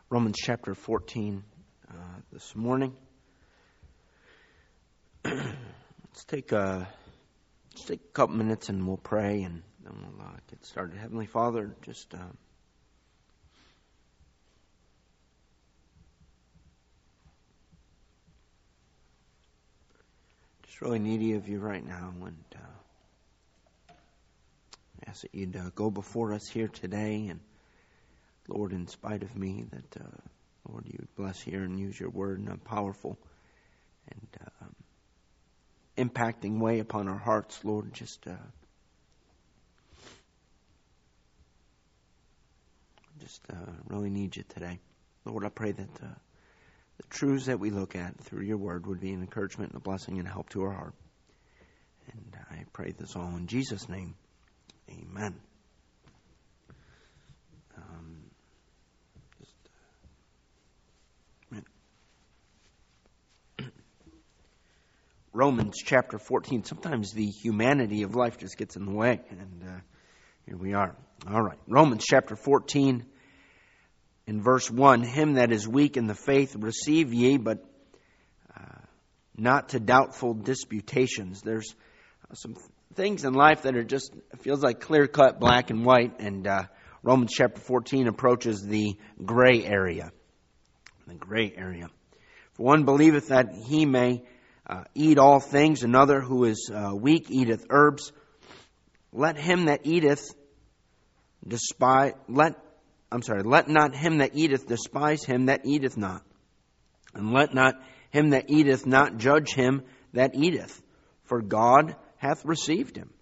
Romans chapter 14 this morning. Let's take a couple minutes and we'll pray and then we'll get started. Heavenly Father, just really needy of you right now, and ask that you'd go before us here today, and Lord, in spite of me, that Lord, you would bless here and use your word in a powerful and impacting way upon our hearts, Lord. Just really need you today, Lord. I pray that the truths that we look at through your word would be an encouragement and a blessing and a help to our heart. And I pray this all in Jesus' name. Amen. Romans chapter 14. Sometimes the humanity of life just gets in the way. And here we are. All right. Romans chapter 14. In verse 1, him that is weak in the faith receive ye, but not to doubtful disputations. There's some things in life that are just, it feels like clear-cut, black and white, and Romans chapter 14 approaches the gray area. The gray area. For one believeth that he may eat all things, another who is weak eateth herbs. Let not him that eateth despise him that eateth not. And let not him that eateth not judge him that eateth, for God hath received him.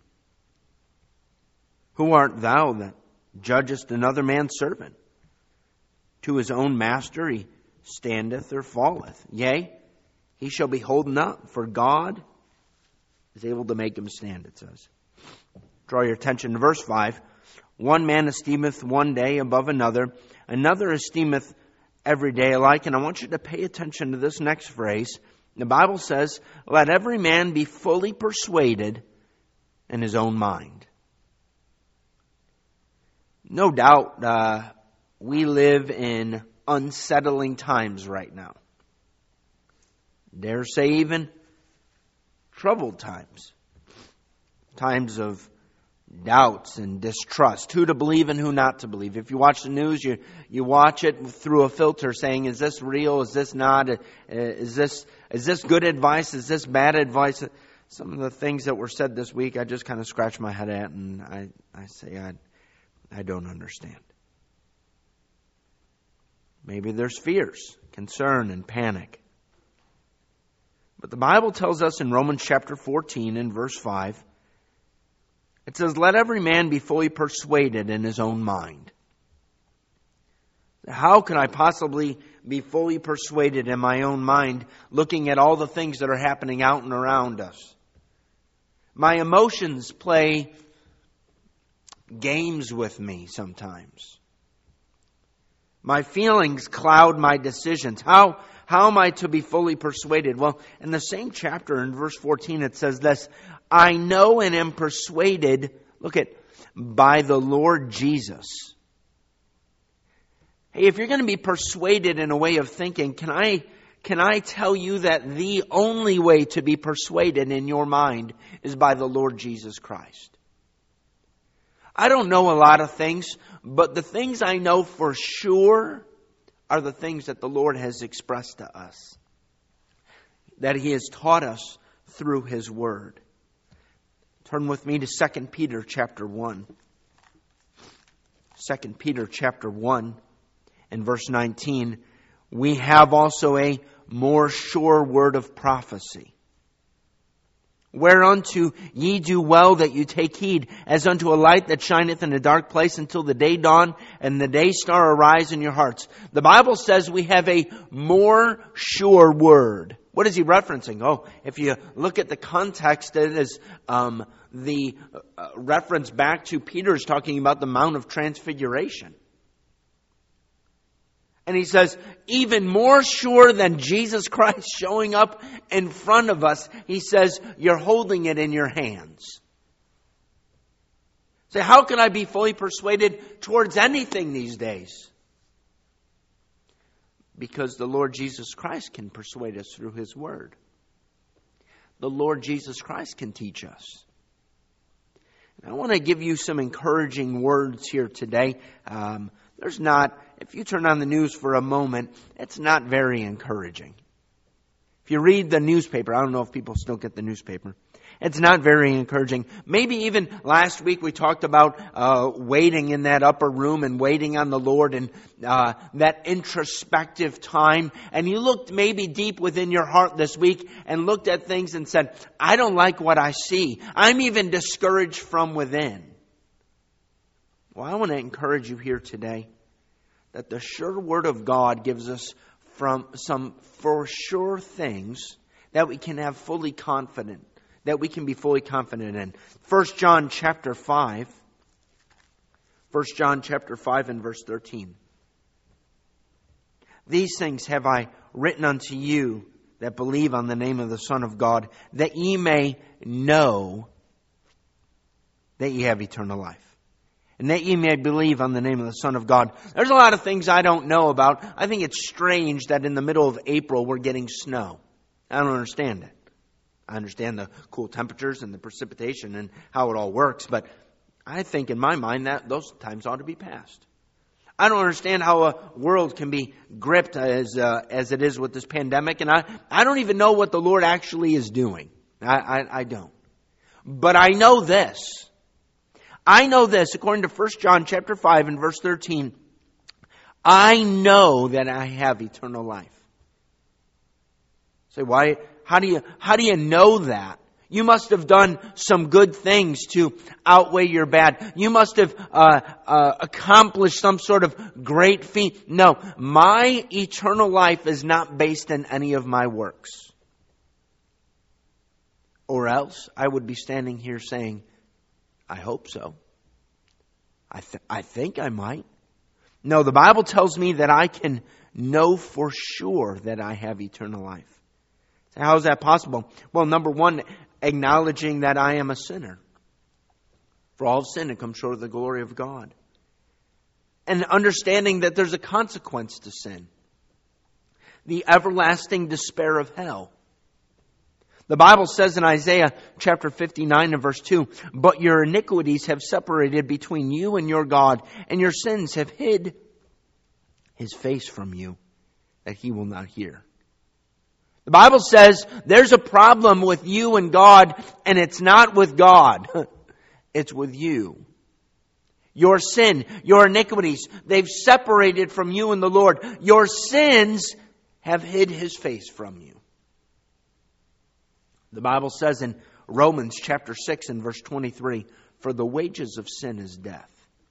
Who art thou that judgest another man's servant? To his own master he standeth or falleth. Yea, he shall be holden up, for God is able to make him stand, it says. Draw your attention to verse 5. One man esteemeth one day above another, another esteemeth every day alike. And I want you to pay attention to this next phrase. The Bible says, let every man be fully persuaded in his own mind. No doubt we live in unsettling times right now. Dare say even troubled times. Times of doubts and distrust. Who to believe and who not to believe. If you watch the news, you watch it through a filter saying, is this real? Is this not? Is this good advice? Is this bad advice? Some of the things that were said this week, I just kind of scratch my head at, and I say, I don't understand. Maybe there's fears, concern, and panic. But the Bible tells us in Romans chapter 14 and verse 5, it says, let every man be fully persuaded in his own mind. How can I possibly be fully persuaded in my own mind looking at all the things that are happening out and around us? My emotions play games with me sometimes. My feelings cloud my decisions. How am I to be fully persuaded? Well, in the same chapter, in verse 14, it says this, I know and am persuaded, by the Lord Jesus. Hey, if you're going to be persuaded in a way of thinking, can I tell you that the only way to be persuaded in your mind is by the Lord Jesus Christ? I don't know a lot of things, but the things I know for sure are the things that the Lord has expressed to us, that He has taught us through His Word. Turn with me to 2 Peter chapter 1. 2 Peter chapter 1 and verse 19. We have also a more sure word of prophecy, whereunto ye do well that you take heed, as unto a light that shineth in a dark place until the day dawn and the day star arise in your hearts. The Bible says we have a more sure word. What is he referencing? Oh, if you look at the context, it is the reference back to Peter's talking about the Mount of Transfiguration. And he says, even more sure than Jesus Christ showing up in front of us, he says, you're holding it in your hands. So how can I be fully persuaded towards anything these days? Because the Lord Jesus Christ can persuade us through His Word. The Lord Jesus Christ can teach us. And I want to give you some encouraging words here today. If you turn on the news for a moment, it's not very encouraging. If you read the newspaper, I don't know if people still get the newspaper. It's not very encouraging. Maybe even last week we talked about waiting in that upper room and waiting on the Lord and that introspective time. And you looked maybe deep within your heart this week and looked at things and said, I don't like what I see. I'm even discouraged from within. Well, I want to encourage you here today that the sure Word of God gives us from some for sure things that we can have fully confident, that we can be fully confident in. 1 John chapter 5 and verse 13. These things have I written unto you that believe on the name of the Son of God, that ye may know that ye have eternal life. And that ye may believe on the name of the Son of God. There's a lot of things I don't know about. I think it's strange that in the middle of April we're getting snow. I don't understand it. I understand the cool temperatures and the precipitation and how it all works, but I think in my mind that those times ought to be past. I don't understand how a world can be gripped as it is with this pandemic, and I don't even know what the Lord actually is doing. I don't. But I know this. I know this, according to 1 John chapter 5 and verse 13, I know that I have eternal life. Say, why? How do you know that? You must have done some good things to outweigh your bad. You must have accomplished some sort of great feat. No, my eternal life is not based on any of my works. Or else I would be standing here saying, I hope so. I think I might. No, the Bible tells me that I can know for sure that I have eternal life. So how is that possible? Well, number one, acknowledging that I am a sinner. For all sin and come short of the glory of God. And understanding that there's a consequence to sin. The everlasting despair of hell. The Bible says in Isaiah chapter 59 and verse 2, but your iniquities have separated between you and your God, and your sins have hid His face from you, that He will not hear. The Bible says there's a problem with you and God, and it's not with God. It's with you. Your sin, your iniquities, they've separated from you and the Lord. Your sins have hid His face from you. The Bible says in Romans chapter 6 and verse 23, for the wages of sin is death.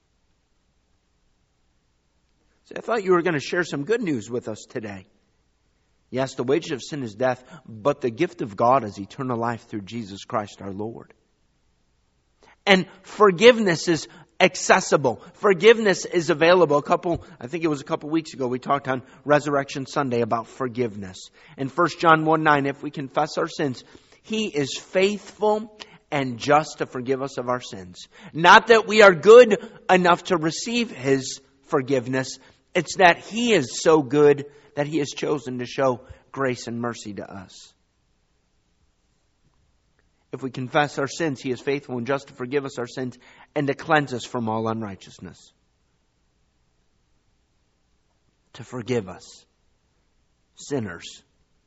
See, I thought you were going to share some good news with us today. Yes, the wages of sin is death, but the gift of God is eternal life through Jesus Christ our Lord. And forgiveness is accessible. Forgiveness is available. I think it was a couple weeks ago, we talked on Resurrection Sunday about forgiveness. In 1 John 1:9, if we confess our sins, He is faithful and just to forgive us of our sins. Not that we are good enough to receive His forgiveness. It's that He is so good that He has chosen to show grace and mercy to us. If we confess our sins, He is faithful and just to forgive us our sins and to cleanse us from all unrighteousness. To forgive us, sinners,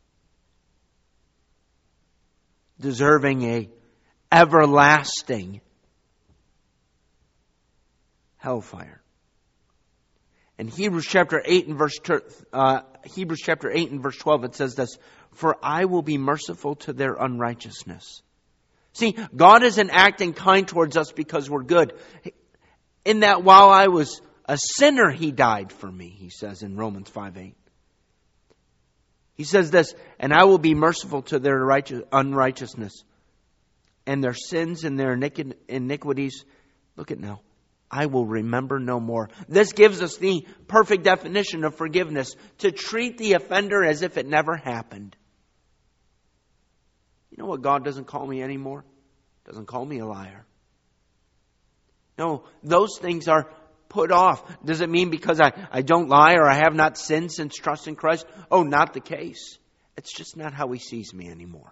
deserving a everlasting hellfire. In Hebrews chapter 8 and verse 12, it says this, for I will be merciful to their unrighteousness. See, God isn't acting kind towards us because we're good. In that while I was a sinner, He died for me, He says in Romans 5:8. He says this, and I will be merciful to their unrighteousness and their sins and their iniquities. Look at now. I will remember no more. This gives us the perfect definition of forgiveness. To treat the offender as if it never happened. You know what God doesn't call me anymore? Doesn't call me a liar. No, those things are put off. Does it mean because I don't lie or I have not sinned since trusting Christ? Oh, not the case. It's just not how He sees me anymore.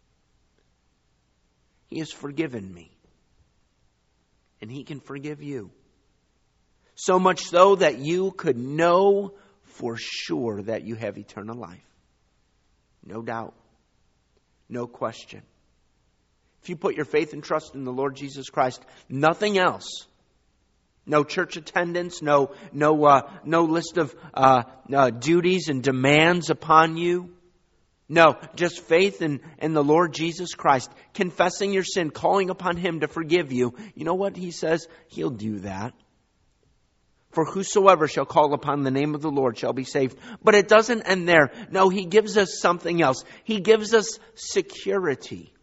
He has forgiven me. And He can forgive you. So much so that you could know for sure that you have eternal life. No doubt. No question. If you put your faith and trust in the Lord Jesus Christ, nothing else. No church attendance, no list of duties and demands upon you. No, just faith in the Lord Jesus Christ, confessing your sin, calling upon Him to forgive you. You know what He says? He'll do that. For whosoever shall call upon the name of the Lord shall be saved. But it doesn't end there. No, He gives us something else. He gives us security.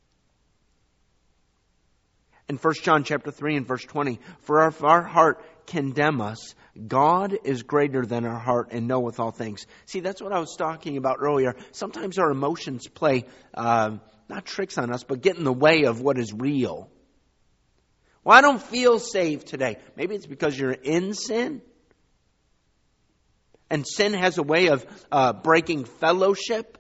In 1 John chapter 3 and verse 20, for if our heart condemn us, God is greater than our heart and knoweth all things. See, that's what I was talking about earlier. Sometimes our emotions play, not tricks on us, but get in the way of what is real. Well, I don't feel saved today. Maybe it's because you're in sin. And sin has a way of breaking fellowship.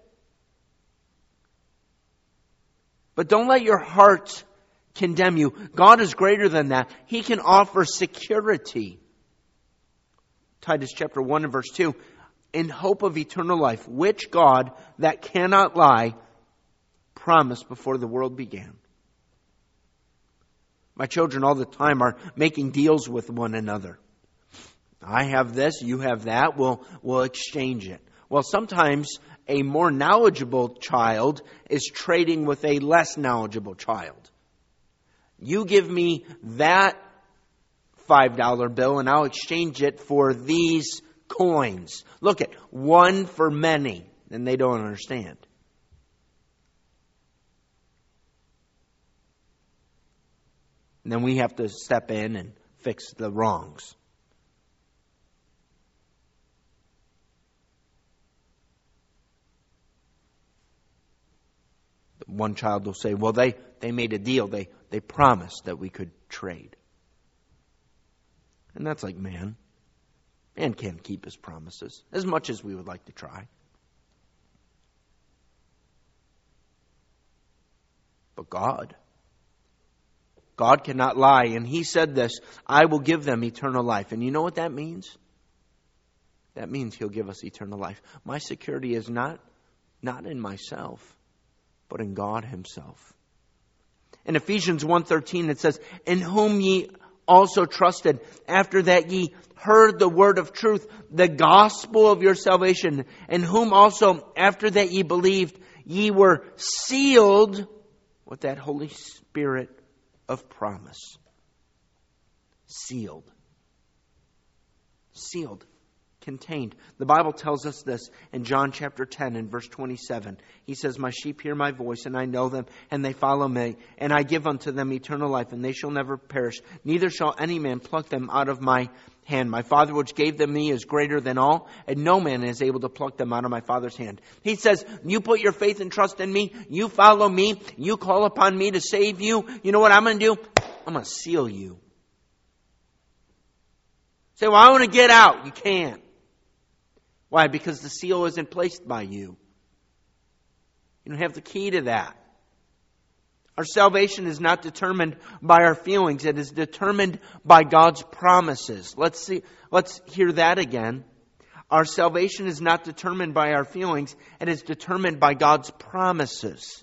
But don't let your heart condemn you. God is greater than that. He can offer security. Titus chapter 1 and verse 2. In hope of eternal life, which God that cannot lie promised before the world began. My children all the time are making deals with one another. I have this, you have that, we'll exchange it. Well, sometimes a more knowledgeable child is trading with a less knowledgeable child. You give me that $5 bill and I'll exchange it for these coins. Look at one for many. And they don't understand. And then we have to step in and fix the wrongs. One child will say, well, they made a deal. They promised that we could trade. And that's like man. Man can't keep his promises as much as we would like to try. But God cannot lie. And He said this, I will give them eternal life. And you know what that means? That means He'll give us eternal life. My security is not in myself, but in God Himself. In Ephesians 1:13 it says, in whom ye also trusted, after that ye heard the word of truth, the gospel of your salvation, in whom also after that ye believed, ye were sealed with that Holy Spirit of promise. Sealed. Sealed. Contained. The Bible tells us this in John chapter 10 and verse 27. He says, my sheep hear my voice, and I know them, and they follow me. And I give unto them eternal life, and they shall never perish. Neither shall any man pluck them out of my hand. My Father which gave them me is greater than all, and no man is able to pluck them out of my Father's hand. He says, you put your faith and trust in me, you follow me, you call upon me to save you. You know what I'm going to do? I'm going to seal you. Say, well, I want to get out. You can't. Why? Because the seal isn't placed by you. You don't have the key to that. Our salvation is not determined by our feelings. It is determined by God's promises. Let's hear that again. Our salvation is not determined by our feelings. It is determined by God's promises.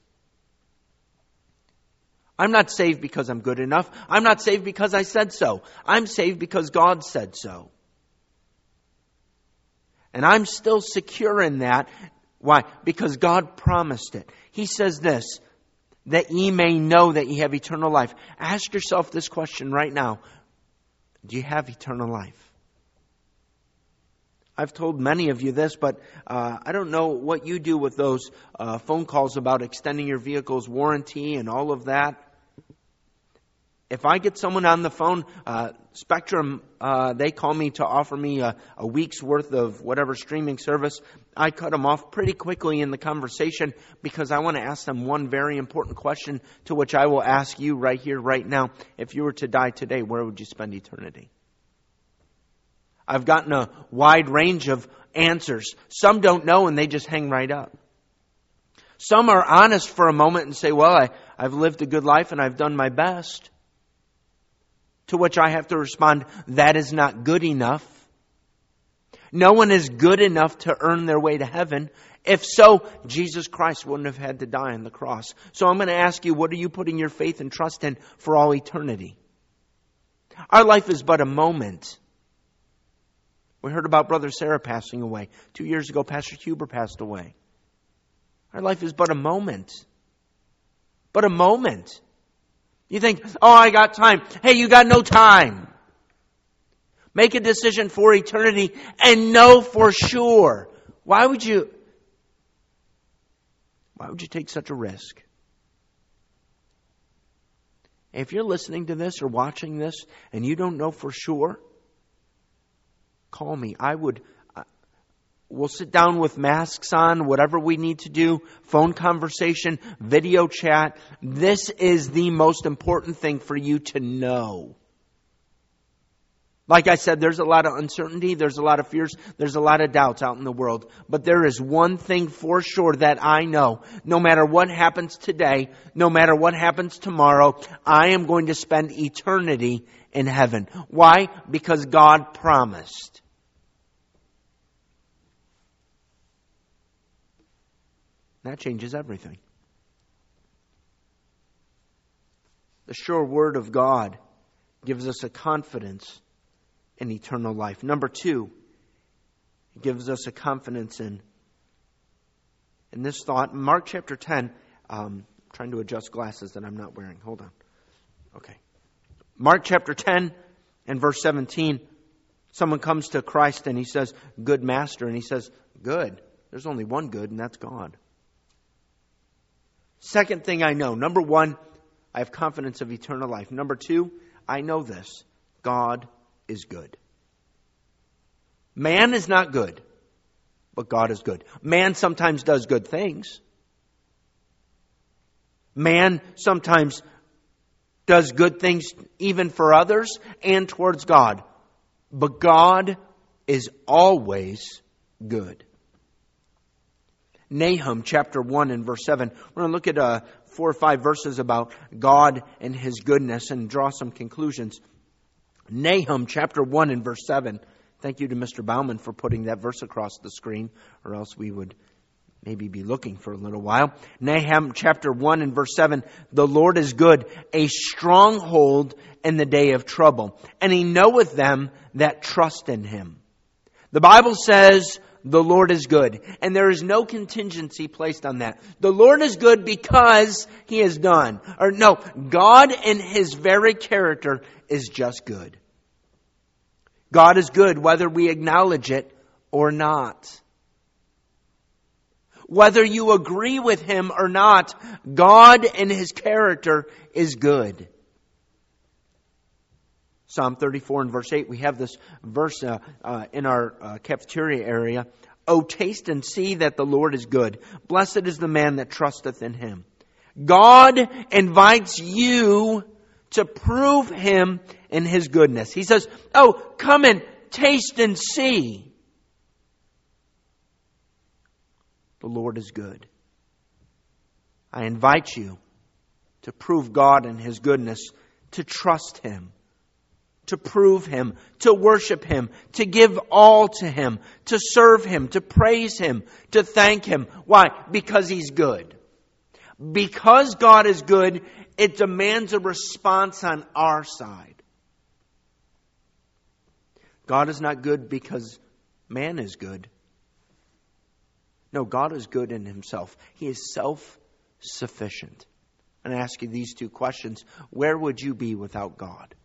I'm not saved because I'm good enough. I'm not saved because I said so. I'm saved because God said so. And I'm still secure in that. Why? Because God promised it. He says this, that ye may know that ye have eternal life. Ask yourself this question right now. Do you have eternal life? I've told many of you this, but I don't know what you do with those phone calls about extending your vehicle's warranty and all of that. If I get someone on the phone, Spectrum, they call me to offer me a week's worth of whatever streaming service. I cut them off pretty quickly in the conversation because I want to ask them one very important question, to which I will ask you right here, right now. If you were to die today, where would you spend eternity? I've gotten a wide range of answers. Some don't know and they just hang right up. Some are honest for a moment and say, well, I've lived a good life and I've done my best. To which I have to respond, that is not good enough. No one is good enough to earn their way to heaven. If so, Jesus Christ wouldn't have had to die on the cross. So I'm going to ask you, what are you putting your faith and trust in for all eternity? Our life is but a moment. We heard about Brother Sarah passing away. 2 years ago, Pastor Huber passed away. Our life is but a moment. But a moment. You think, oh, I got time. Hey, you got no time. Make a decision for eternity and know for sure. Why would you take such a risk? If you're listening to this or watching this and you don't know for sure, call me. We'll sit down with masks on, whatever we need to do, phone conversation, video chat. This is the most important thing for you to know. Like I said, there's a lot of uncertainty, there's a lot of fears, there's a lot of doubts out in the world. But there is one thing for sure that I know. No matter what happens today, no matter what happens tomorrow, I am going to spend eternity in heaven. Why? Because God promised. That changes everything. The sure word of God gives us a confidence in eternal life. Number 2, it gives us a confidence in this thought. Mark chapter 10, trying to adjust glasses that I'm not wearing. Hold on. Okay. Mark chapter 10 and verse 17, someone comes to Christ and he says, good master. And he says, good. There's only one good, and that's God. Second thing I know. Number 1, I have confidence of eternal life. Number 2, I know this. God is good. Man is not good, but God is good. Man sometimes does good things. Man sometimes does good things even for others and towards God. But God is always good. Nahum chapter 1 and verse 7. We're going to look at 4 or 5 verses about God and His goodness and draw some conclusions. Nahum chapter 1 and verse 7. Thank you to Mr. Bauman for putting that verse across the screen, or else we would maybe be looking for a little while. Nahum chapter 1 and verse 7. The Lord is good, a stronghold in the day of trouble, and He knoweth them that trust in Him. The Bible says the Lord is good, and there is no contingency placed on that. The Lord is good because He has done. Or no, God in His very character is just good. God is good whether we acknowledge it or not. Whether you agree with Him or not, God in His character is good. Psalm 34 and verse 8, we have this verse in our cafeteria area. O taste and see that the Lord is good. Blessed is the man that trusteth in Him. God invites you to prove Him in His goodness. He says, oh, come and taste and see. The Lord is good. I invite you to prove God and His goodness, to trust Him, to prove Him, to worship Him, to give all to Him, to serve Him, to praise Him, to thank Him. Why? Because He's good. Because God is good, it demands a response on our side. God is not good because man is good. No, God is good in Himself. He is self-sufficient. And I ask you these 2 questions. Where would you be without God?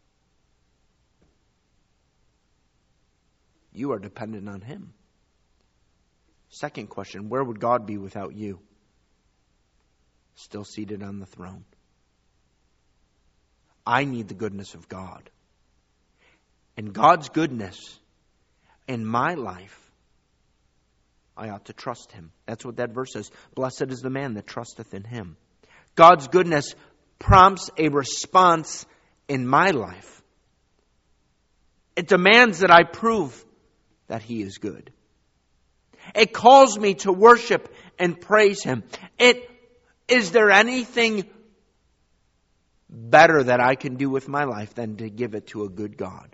You are dependent on Him. Second question, where would God be without you? Still seated on the throne. I need the goodness of God. And God's goodness in my life, I ought to trust Him. That's what that verse says. Blessed is the man that trusteth in Him. God's goodness prompts a response in my life. It demands that I prove that He is good. It calls me to worship and praise Him. Is there anything better that I can do with my life than to give it to a good God?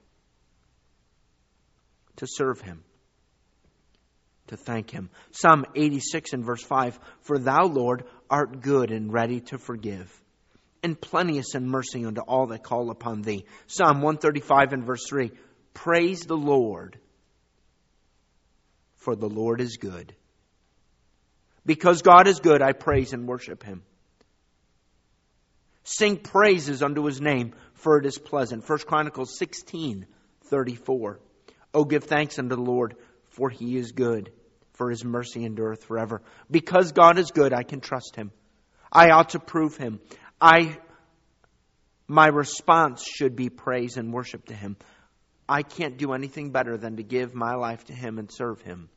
To serve Him. To thank Him. Psalm 86 and verse 5. For Thou, Lord, art good and ready to forgive, and plenteous in mercy unto all that call upon Thee. Psalm 135 and verse 3. Praise the Lord, for the Lord is good. Because God is good, I praise and worship Him. Sing praises unto His name, for it is pleasant. 1 Chronicles 16:34. Oh, give thanks unto the Lord, for He is good, for His mercy endureth forever. Because God is good, I can trust Him. I ought to prove Him. My response should be praise and worship to Him. I can't do anything better than to give my life to Him and serve Him.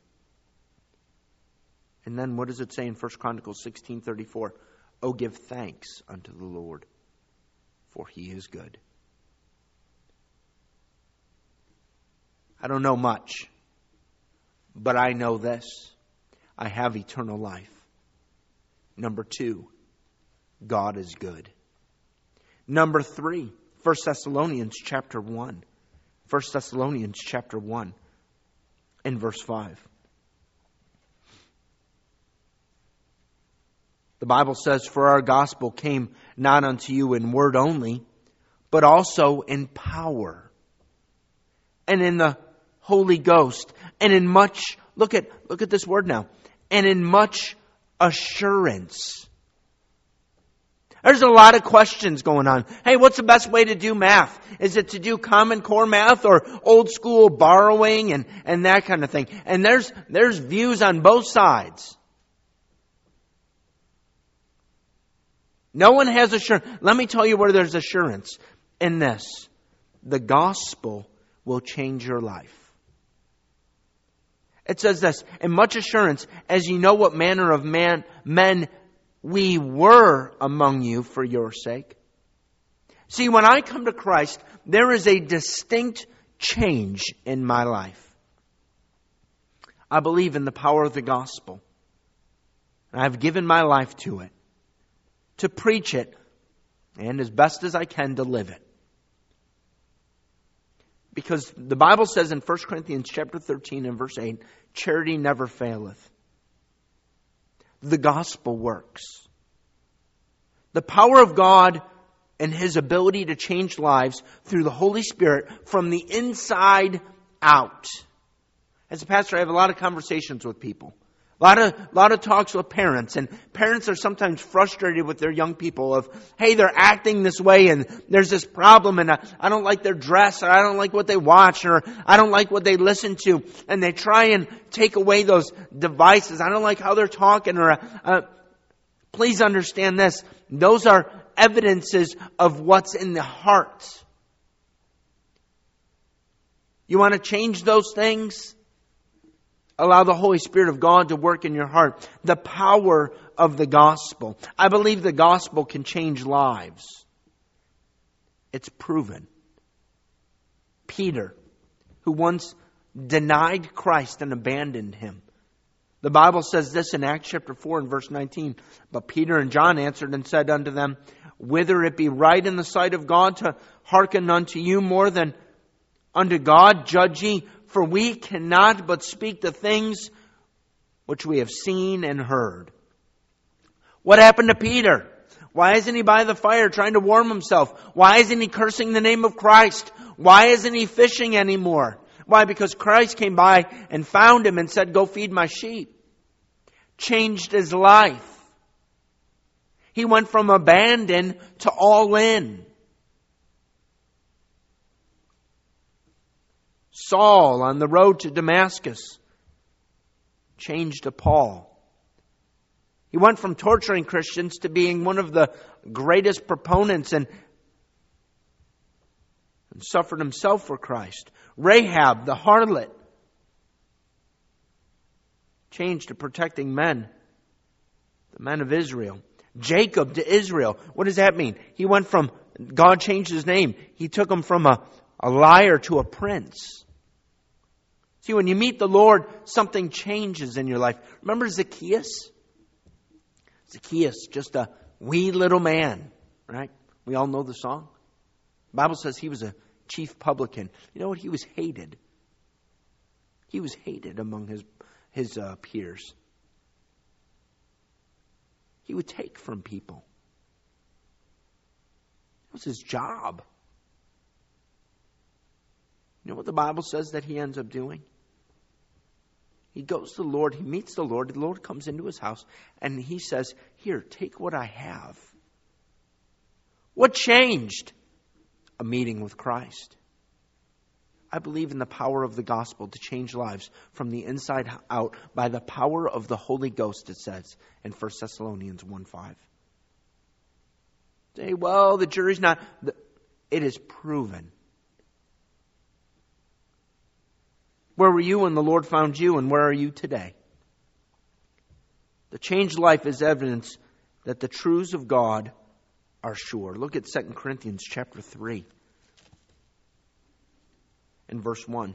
And then what does it say in 1 Chronicles 16:34? Oh, give thanks unto the Lord, for He is good. I don't know much, but I know this. I have eternal life. Number 2, God is good. Number 3, 1 Thessalonians chapter 1. 1 Thessalonians chapter 1 and verse 5. The Bible says, for our gospel came not unto you in word only, but also in power, and in the Holy Ghost, and in much, look at this word now, and in much assurance. There's a lot of questions going on. Hey, what's the best way to do math? Is it to do Common Core math or old school borrowing and that kind of thing? And there's views on both sides. No one has assurance. Let me tell you where there's assurance in this. The gospel will change your life. It says this, in much assurance, as you know what manner of men we were among you for your sake. See, when I come to Christ, there is a distinct change in my life. I believe in the power of the gospel. And I've given my life to it, to preach it, and as best as I can to live it. Because the Bible says in 1 Corinthians chapter 13 and verse 8, charity never faileth. The gospel works. The power of God and His ability to change lives through the Holy Spirit from the inside out. As a pastor, I have a lot of conversations with people. A lot of talks with parents, and parents are sometimes frustrated with their young people of, hey, they're acting this way and there's this problem and I don't like their dress, or I don't like what they watch, or I don't like what they listen to, and they try and take away those devices. I don't like how they're talking, or please understand this. Those are evidences of what's in the heart. You want to change those things? Allow the Holy Spirit of God to work in your heart. The power of the gospel. I believe the gospel can change lives. It's proven. Peter, who once denied Christ and abandoned Him. The Bible says this in Acts chapter 4 and verse 19. But Peter and John answered and said unto them, whether it be right in the sight of God to hearken unto you more than unto God, judge ye. For we cannot but speak the things which we have seen and heard. What happened to Peter? Why isn't he by the fire trying to warm himself? Why isn't he cursing the name of Christ? Why isn't he fishing anymore? Why? Because Christ came by and found him and said, go feed my sheep. Changed his life. He went from abandon to all in. Saul on the road to Damascus changed to Paul. He went from torturing Christians to being one of the greatest proponents and suffered himself for Christ. Rahab, the harlot, changed to protecting men, the men of Israel. Jacob to Israel. What does that mean? He went from, God changed his name. He took him from a a liar to a prince. See, when you meet the Lord, something changes in your life. Remember Zacchaeus? Zacchaeus, just a wee little man, right? We all know the song. The Bible says he was a chief publican. You know what? He was hated. He was hated among his peers. He would take from people. It was his job. You know what the Bible says that he ends up doing? He goes to the Lord, he meets the Lord comes into his house, and he says, "Here, take what I have." What changed? A meeting with Christ. I believe in the power of the gospel to change lives from the inside out by the power of the Holy Ghost, it says in 1 Thessalonians 1:5. Say, well, the jury's not. It is proven. Where were you when the Lord found you, and where are you today? The changed life is evidence that the truths of God are sure. Look at 2 Corinthians chapter 3 and verse 1.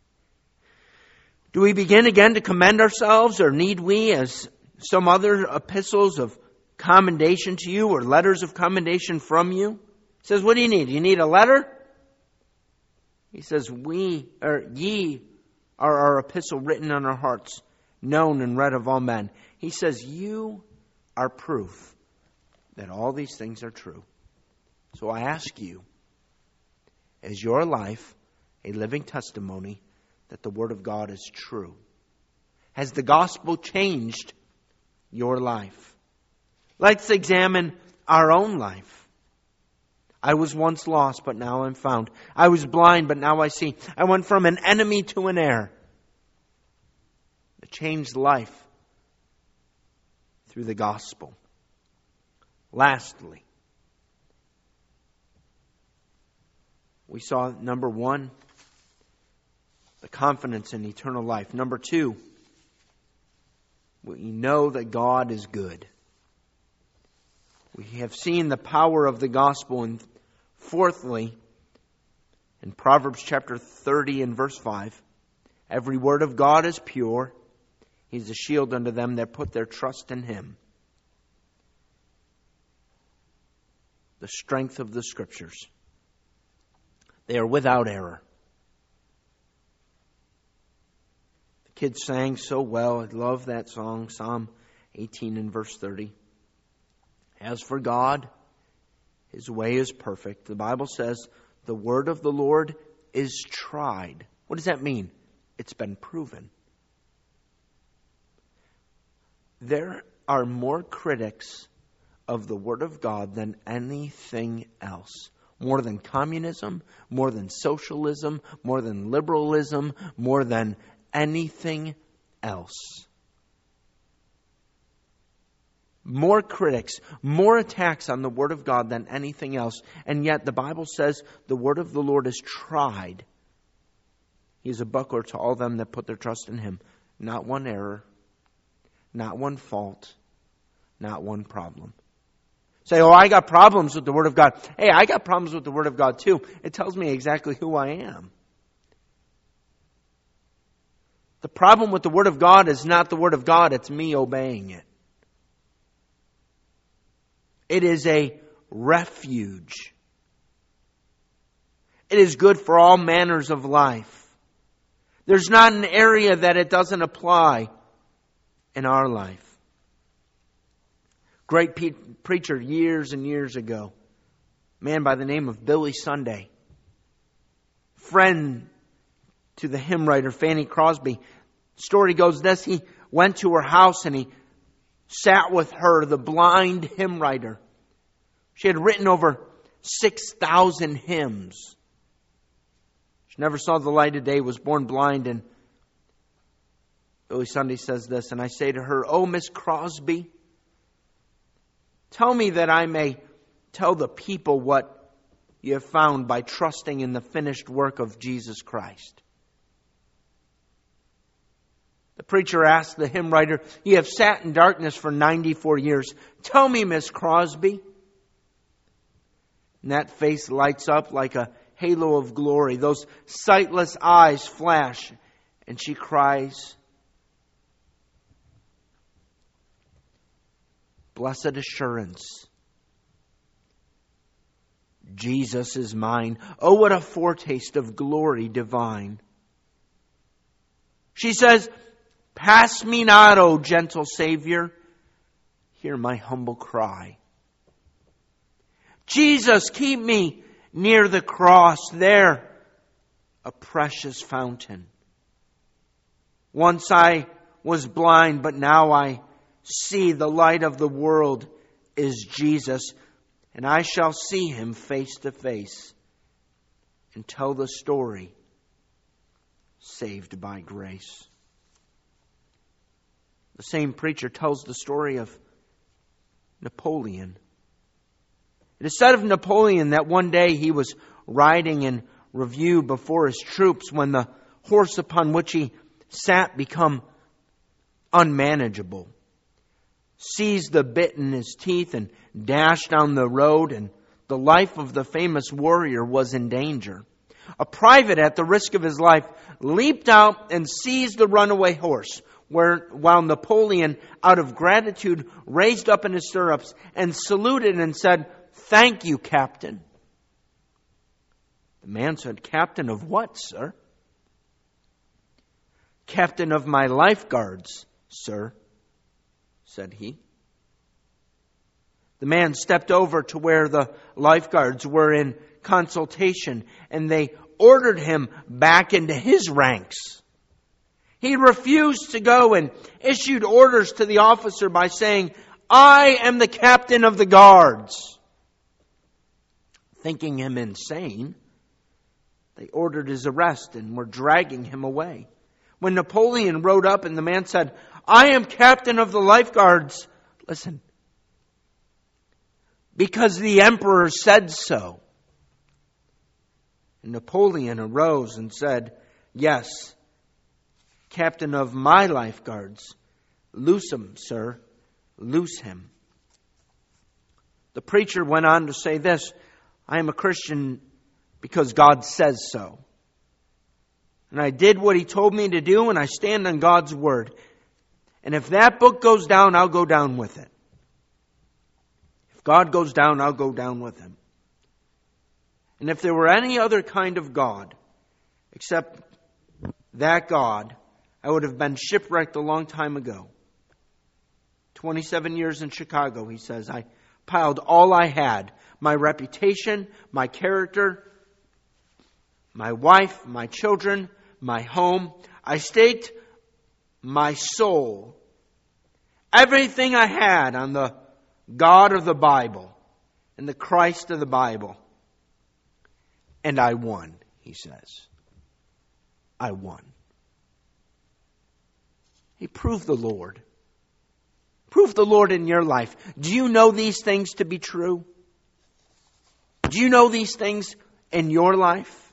Do we begin again to commend ourselves, or need we, as some other epistles of commendation to you, or letters of commendation from you? He says, what do you need? You need a letter? He says, ye are our epistle written on our hearts, known and read of all men. He says, you are proof that all these things are true. So I ask you, is your life a living testimony that the Word of God is true? Has the gospel changed your life? Let's examine our own life. I was once lost, but now I'm found. I was blind, but now I see. I went from an enemy to an heir. A changed life through the gospel. Lastly, we saw, number one, the confidence in eternal life. Number two, we know that God is good. We have seen the power of the gospel. And fourthly, in Proverbs chapter 30 and verse 5, every word of God is pure. He's a shield unto them that put their trust in Him. The strength of the Scriptures. They are without error. The kids sang so well. I love that song, Psalm 18 and verse 30. As for God, His way is perfect. The Bible says the word of the Lord is tried. What does that mean? It's been proven. There are more critics of the Word of God than anything else. More than communism, more than socialism, more than liberalism, more than anything else. More critics, more attacks on the Word of God than anything else. And yet the Bible says the Word of the Lord is tried. He is a buckler to all them that put their trust in Him. Not one error, not one fault, not one problem. Say, oh, I got problems with the Word of God. Hey, I got problems with the Word of God too. It tells me exactly who I am. The problem with the Word of God is not the Word of God, it's me obeying it. It is a refuge. It is good for all manners of life. There's not an area that it doesn't apply in our life. Great preacher years and years ago, a man by the name of Billy Sunday, friend to the hymn writer Fanny Crosby. Story goes this: he went to her house and he sat with her, the blind hymn writer. She had written over 6,000 hymns. She never saw the light of day, was born blind. And Billy Sunday says this, and I say to her, "Oh, Miss Crosby, tell me that I may tell the people what you have found by trusting in the finished work of Jesus Christ." The preacher asked the hymn writer, "You have sat in darkness for 94 years. Tell me, Miss Crosby." And that face lights up like a halo of glory. Those sightless eyes flash, and she cries, "Blessed assurance, Jesus is mine. Oh, what a foretaste of glory divine." She says, "Pass me not, O gentle Savior. Hear my humble cry. Jesus, keep me near the cross. There, a precious fountain. Once I was blind, but now I see the light of the world is Jesus. And I shall see Him face to face and tell the story, saved by grace." The same preacher tells the story of Napoleon. It is said of Napoleon that one day he was riding in review before his troops when the horse upon which he sat became unmanageable. Seized the bit in his teeth and dashed down the road, and the life of the famous warrior was in danger. A private, at the risk of his life, leaped out and seized the runaway horse, while Napoleon, out of gratitude, raised up in his stirrups and saluted and said, "Thank you, Captain." The man said, "Captain of what, sir?" "Captain of my lifeguards, sir," said he. The man stepped over to where the lifeguards were in consultation, and they ordered him back into his ranks. He refused to go and issued orders to the officer by saying, "I am the captain of the guards." Thinking him insane, they ordered his arrest and were dragging him away. When Napoleon rode up and the man said, "I am captain of the lifeguards," listen, "because the emperor said so." And Napoleon arose and said, "Yes, captain of my lifeguards. Loose him, sir. Loose him." The preacher went on to say this, "I am a Christian because God says so. And I did what He told me to do, and I stand on God's word. And if that book goes down, I'll go down with it. If God goes down, I'll go down with Him. And if there were any other kind of God except that God, I would have been shipwrecked a long time ago." 27 years in Chicago, he says, "I piled all I had, my reputation, my character, my wife, my children, my home. I staked my soul, everything I had, on the God of the Bible and the Christ of the Bible. And I won," he says. "I won." He proved the Lord. Prove the Lord in your life. Do you know these things to be true? Do you know these things in your life?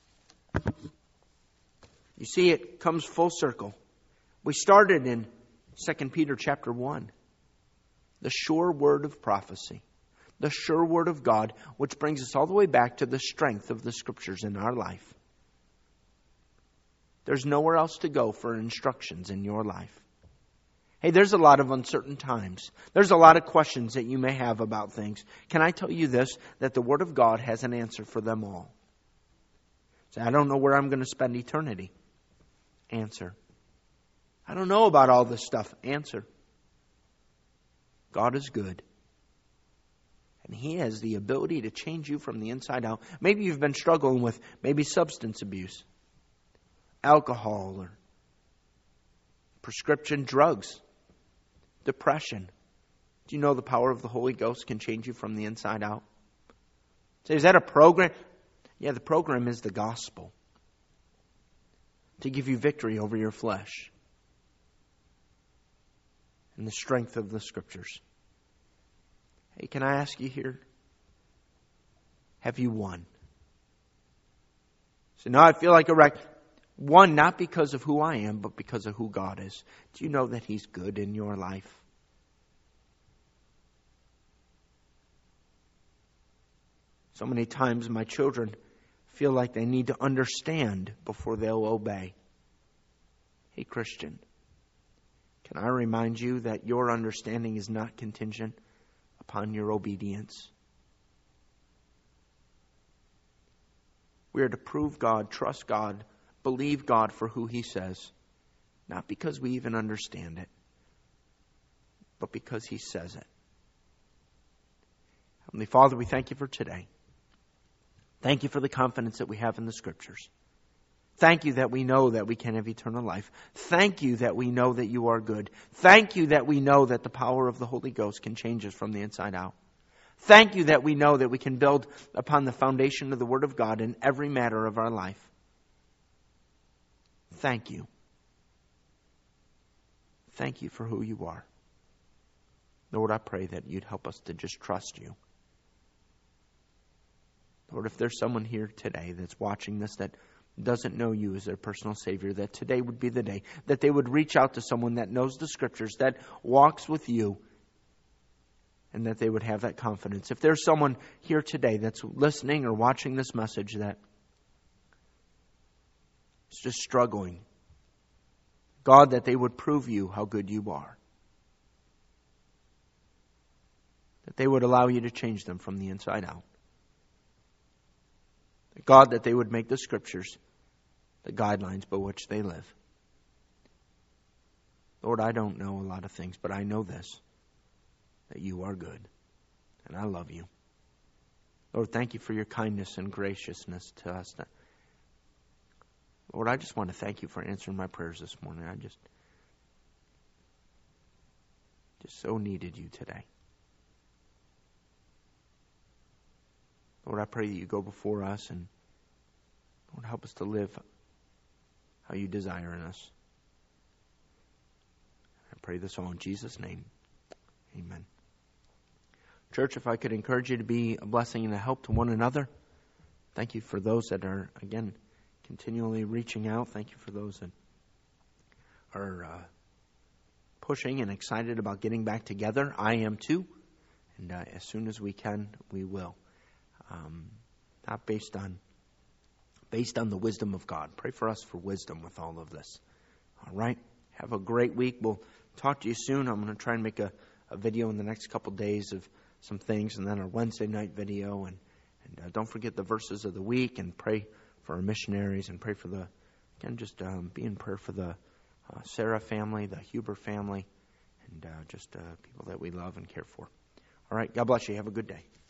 You see, it comes full circle. We started in 2 Peter chapter 1. The sure word of prophecy. The sure word of God, which brings us all the way back to the strength of the Scriptures in our life. There's nowhere else to go for instructions in your life. Hey, there's a lot of uncertain times. There's a lot of questions that you may have about things. Can I tell you this? That the Word of God has an answer for them all. Say, "I don't know where I'm going to spend eternity." Answer. "I don't know about all this stuff." Answer. God is good. And He has the ability to change you from the inside out. Maybe you've been struggling with maybe substance abuse, alcohol, or prescription drugs, depression. Do you know the power of the Holy Ghost can change you from the inside out? Say, "Is that a program?" Yeah, the program is the gospel. To give you victory over your flesh. And the strength of the Scriptures. Hey, can I ask you here? Have you won? So now I feel like a wreck. One, not because of who I am, but because of who God is. Do you know that He's good in your life? So many times my children feel like they need to understand before they'll obey. Hey, Christian, can I remind you that your understanding is not contingent upon your obedience? We are to prove God, trust God, believe God for who He says, not because we even understand it, but because He says it. Heavenly Father, we thank You for today. Thank You for the confidence that we have in the Scriptures. Thank You that we know that we can have eternal life. Thank You that we know that You are good. Thank You that we know that the power of the Holy Ghost can change us from the inside out. Thank You that we know that we can build upon the foundation of the Word of God in every matter of our life. Thank You. Thank You for who You are. Lord, I pray that You'd help us to just trust You. Lord, if there's someone here today that's watching this that doesn't know You as their personal Savior, that today would be the day that they would reach out to someone that knows the Scriptures, that walks with You, and that they would have that confidence. If there's someone here today that's listening or watching this message that is just struggling, God, that they would prove You how good You are. That they would allow You to change them from the inside out. God, that they would make the Scriptures the guidelines by which they live. Lord, I don't know a lot of things, but I know this, that You are good, and I love You. Lord, thank You for Your kindness and graciousness to us. Lord, I just want to thank You for answering my prayers this morning. I just so needed You today. Lord, I pray that You go before us and, Lord, help us to live how You desire in us. I pray this all in Jesus' name. Amen. Church, if I could encourage you to be a blessing and a help to one another. Thank you for those that are, again, continually reaching out. Thank you for those that are pushing and excited about getting back together. I am too. And as soon as we can, we will. Not based on the wisdom of God. Pray for us for wisdom with all of this. All right? Have a great week. We'll talk to you soon. I'm going to try and make a video in the next couple days of some things, and then our Wednesday night video. And don't forget the verses of the week, and pray for our missionaries, and pray for the, again, just be in prayer for the Sarah family, the Huber family, and just people that we love and care for. All right. God bless you. Have a good day.